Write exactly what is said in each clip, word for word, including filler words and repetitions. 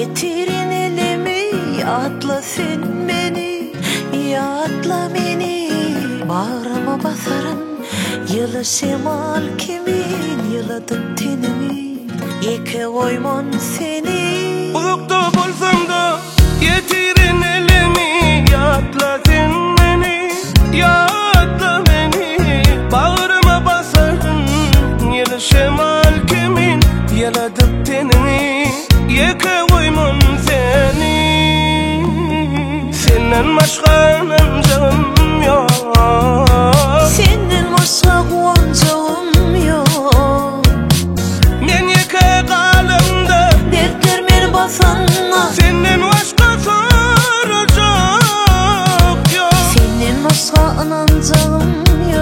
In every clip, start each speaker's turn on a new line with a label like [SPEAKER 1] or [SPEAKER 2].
[SPEAKER 1] Getirin elimi, yatla sen beni, yatla beni. Bağrıma basarım, yılı şemal kimin, yıladık tenimi, yeke koymon seni.
[SPEAKER 2] Uzakta bolsam da getirin elimi, yatla sen beni, yatla beni. Bağrıma basarım, yılı şemal kimin, yıladık tenimi, yeke koymon seni. Senden başka ancağım yok,
[SPEAKER 1] Senden başka kuancağım yok.
[SPEAKER 2] men yeke kalımda
[SPEAKER 1] Dertler beni basanla,
[SPEAKER 2] senden başka soracak yok.
[SPEAKER 1] senden başka anancağım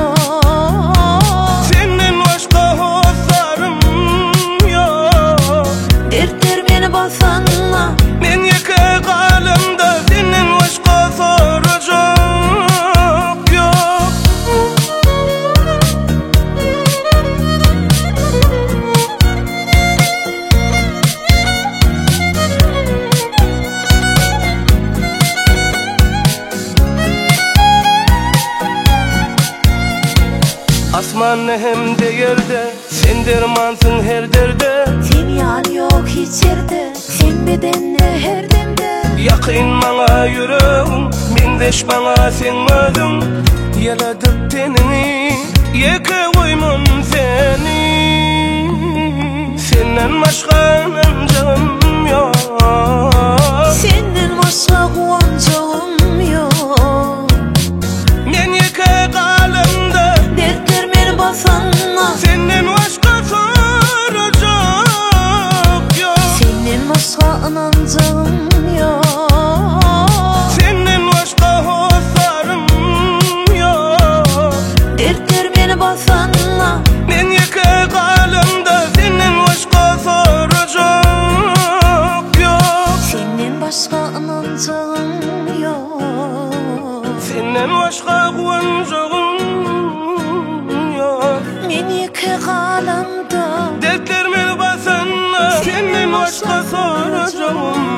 [SPEAKER 1] yok.
[SPEAKER 2] Senden başka hoslarım yok.
[SPEAKER 1] Dertler beni basanla,
[SPEAKER 2] Men yeke kalımda senden başka soracak yok. Asman hem de yerde, sen dermansın her derde.
[SPEAKER 1] sen yan yok hiç yerde, sen bedenle her demde.
[SPEAKER 2] Yakın bana yüreğim, mindeş bana sen özüm. Yaladık tenini, yeke koymam seni. Senden başka ancağım yok,
[SPEAKER 1] Senden başka kuancağım yok.
[SPEAKER 2] men yeke kalımda
[SPEAKER 1] Dertler beni basanla,
[SPEAKER 2] senden başka soracak yok.
[SPEAKER 1] senden başka anancağım yok.
[SPEAKER 2] Senden başka hoslarım yok.
[SPEAKER 1] Dertler beni basanla,
[SPEAKER 2] Men yeke kalımda senden başka soracak yok.
[SPEAKER 1] senden başka anancağım yok.
[SPEAKER 2] Senden başka kuancağım yok.
[SPEAKER 1] Men yeke kalamda,
[SPEAKER 2] Dertler beni basanla senden başka soracağım